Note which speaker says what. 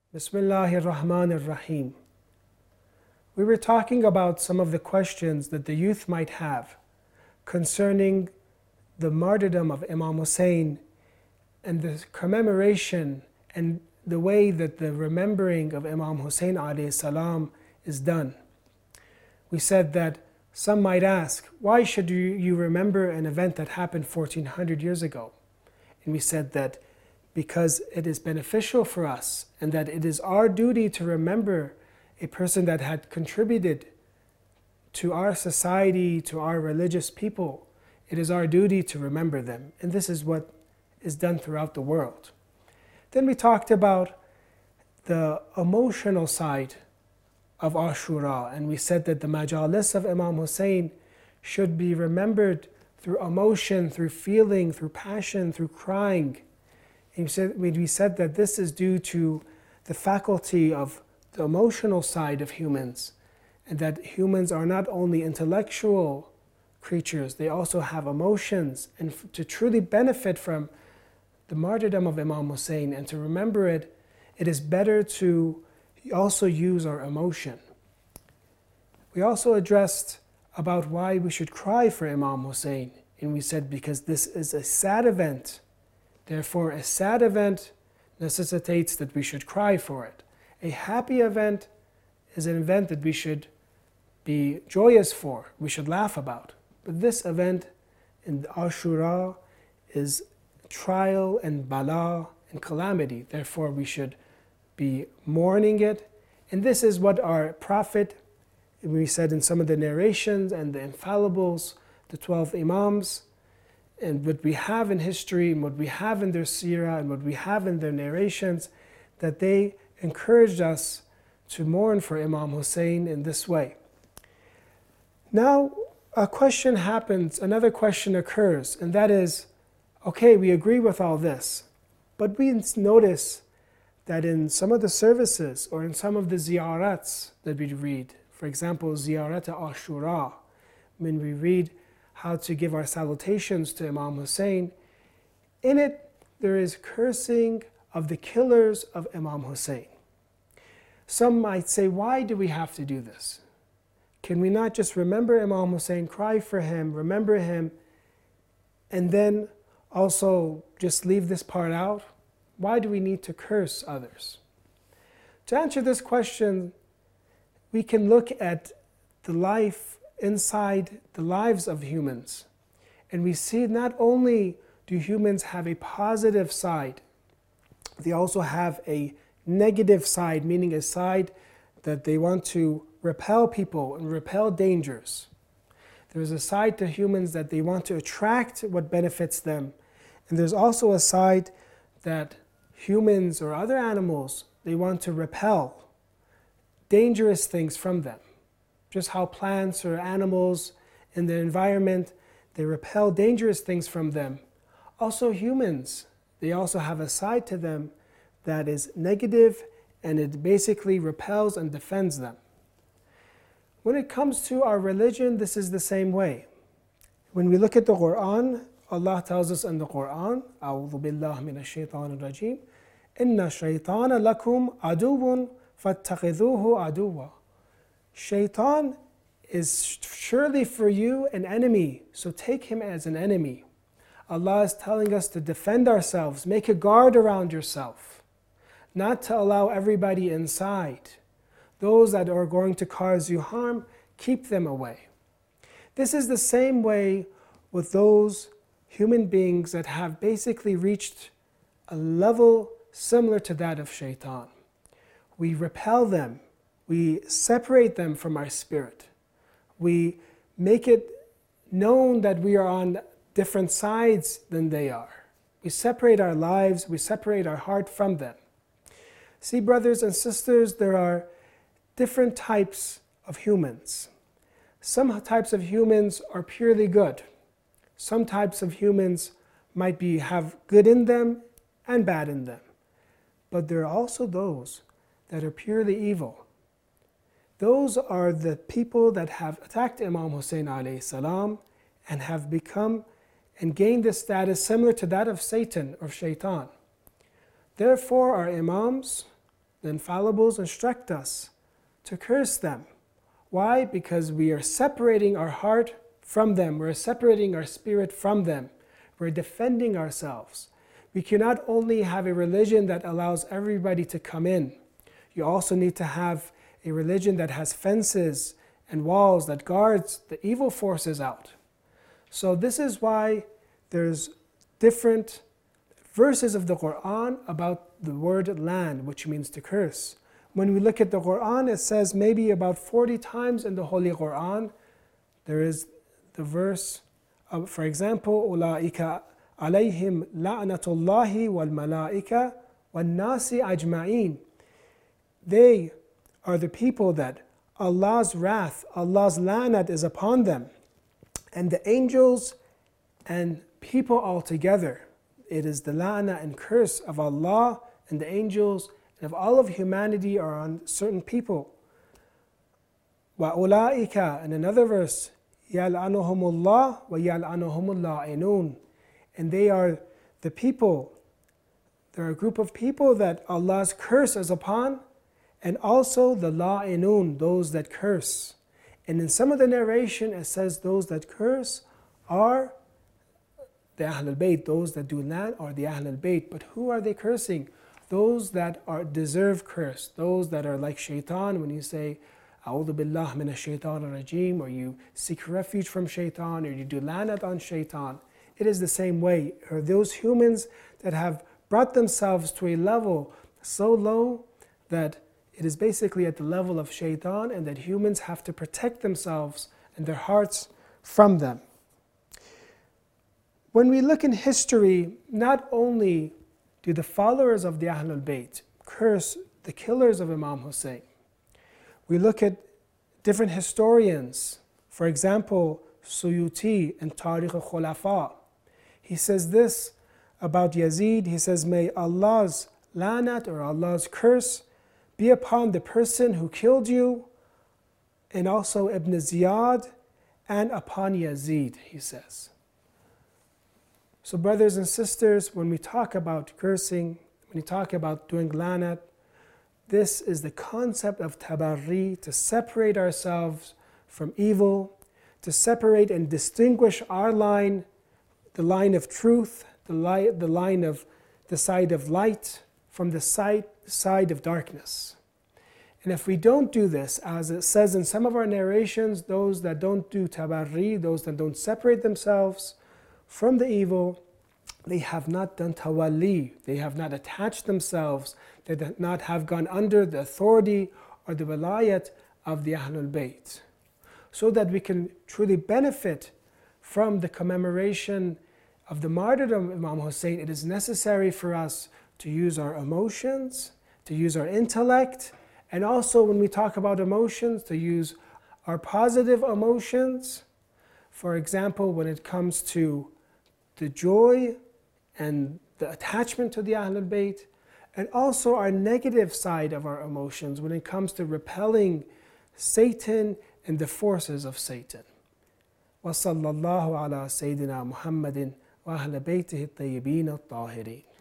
Speaker 1: Bismillahir Rahmanir Rahim. We were talking about some of the questions that the youth might have concerning the martyrdom of Imam Hussein and the commemoration and the way that the remembering of Imam Hussein alayhi salam is done. We said that some might ask, why should you remember an event that happened 1400 years ago? And we said that because it is beneficial for us and that it is our duty to remember a person that had contributed to our society, to our religious people. It is our duty to remember them. And this is what is done throughout the world. Then we talked about the emotional side of Ashura, and we said that the majalis of Imam Hussein should be remembered through emotion, through feeling, through passion, through crying. And we said that this is due to the faculty of the emotional side of humans, and that humans are not only intellectual creatures, they also have emotions. And to truly benefit from the martyrdom of Imam Hussein and to remember it, it is better to also use our emotion. We also addressed about why we should cry for Imam Hussein, and we said because this is a sad event. Therefore, a sad event necessitates that we should cry for it. A happy event is an event that we should be joyous for, we should laugh about. But this event in Ashura is trial and bala and calamity. Therefore, we should be mourning it. And this is what our Prophet, we said in some of the narrations and the infallibles, the 12 Imams, and what we have in history, and what we have in their seerah, and what we have in their narrations, that they encouraged us to mourn for Imam Hussein in this way. Now, a question happens, another question occurs, and that is, okay, we agree with all this, but we notice that in some of the services or in some of the ziyarats that we read, for example, ziyarat Ashura, when we read how to give our salutations to Imam Hussein, in it there is cursing of the killers of Imam Hussein. Some might say, why do we have to do this? Can we not just remember Imam Hussein, cry for him, remember him, and then also just leave this part out? Why do we need to curse others? To answer this question, we can look at the life inside the lives of humans. And we see not only do humans have a positive side, they also have a negative side, meaning a side that they want to repel people and repel dangers. There's a side to humans that they want to attract what benefits them. And there's also a side that humans or other animals, they want to repel dangerous things from them. Just how plants or animals in the environment, they repel dangerous things from them. Also humans, they also have a side to them that is negative, and it basically repels and defends them. When it comes to our religion, this is the same way. When we look at the Quran, Allah tells us in the Quran, أعوذ بالله من الشيطان الرجيم إن الشيطان لكم عدو فاتخذوه عدوا. Shaitan is surely for you an enemy, so take him as an enemy. Allah is telling us to defend ourselves, make a guard around yourself, not to allow everybody inside. Those that are going to cause you harm, keep them away. This is the same way with those human beings that have basically reached a level similar to that of Shaitan. We repel them. We separate them from our spirit. We make it known that we are on different sides than they are. We separate our lives, we separate our heart from them. See, brothers and sisters, there are different types of humans. Some types of humans are purely good. Some types of humans might have good in them and bad in them. But there are also those that are purely evil. Those are the people that have attacked Imam Hussein alayhi salam and have become and gained a status similar to that of Satan or Shaitan. Therefore, our Imams, The infallibles instruct us to curse them. Why? Because we are separating our heart from them. We're separating our spirit from them. We're defending ourselves. We cannot only have a religion that allows everybody to come in. You also need to have a religion that has fences and walls that guards the evil forces out. So this is why there's different verses of the Quran about the word lan, which means to curse. When we look at the Quran, it says maybe about 40 times in the Holy Quran, there is the verse, for example, أُولَٰئِكَ عَلَيْهِمْ لَعْنَةُ اللَّهِ وَالْمَلَائِكَةِ وَالنَّاسِ أَجْمَعِينَ. They are the people that Allah's wrath, Allah's la'nat is upon them, and the angels and people altogether. It is the la'na and curse of Allah and the angels and of all of humanity are on certain people. وَأُولَٰئِكَ, in another verse, يَلْعَنُهُمُ اللَّهُ وَيَلْعَنُهُمُ اللَّاعِنُونَ. And they are the people, they're a group of people that Allah's curse is upon, and also the la'inun, those that curse. And in some of the narration it says those that curse are the Ahlul Bayt, those that do lan are the Ahlul Bayt. But who are they cursing? Those that deserve curse, those that are like shaitan, when you say A'udhu billah min ash-shaytan ar-rajim, or you seek refuge from shaitan, or you do lanat on shaitan. It is the same way. Or those humans that have brought themselves to a level so low that it is basically at the level of shaitan, and that humans have to protect themselves and their hearts from them. When we look in history, not only do the followers of the Ahlul Bayt curse the killers of Imam Hussein, we look at different historians. For example, Suyuti in Tariq al-Khulafa. He says this about Yazid. He says, may Allah's lanat or Allah's curse be upon the person who killed you, and also Ibn Ziyad, and upon Yazid, he says. So brothers and sisters, when we talk about cursing, when we talk about doing lanat, this is the concept of tabarri, to separate ourselves from evil, to separate and distinguish our line, the line of truth, the line of the side of light, from the side of darkness. And if we don't do this, as it says in some of our narrations, those that don't do tabarri, those that don't separate themselves from the evil, they have not done tawalli, they have not attached themselves, they do not have gone under the authority or the wilayat of the Ahlul Bayt. So that we can truly benefit from the commemoration of the martyrdom of Imam Hussein, it is necessary for us to use our emotions, to use our intellect, and also when we talk about emotions, to use our positive emotions. For example, when it comes to the joy and the attachment to the Ahlul Bayt, and also our negative side of our emotions when it comes to repelling Satan and the forces of Satan. وصلى الله على سيدنا محمد وأهل بيته الطيبين الطاهرين.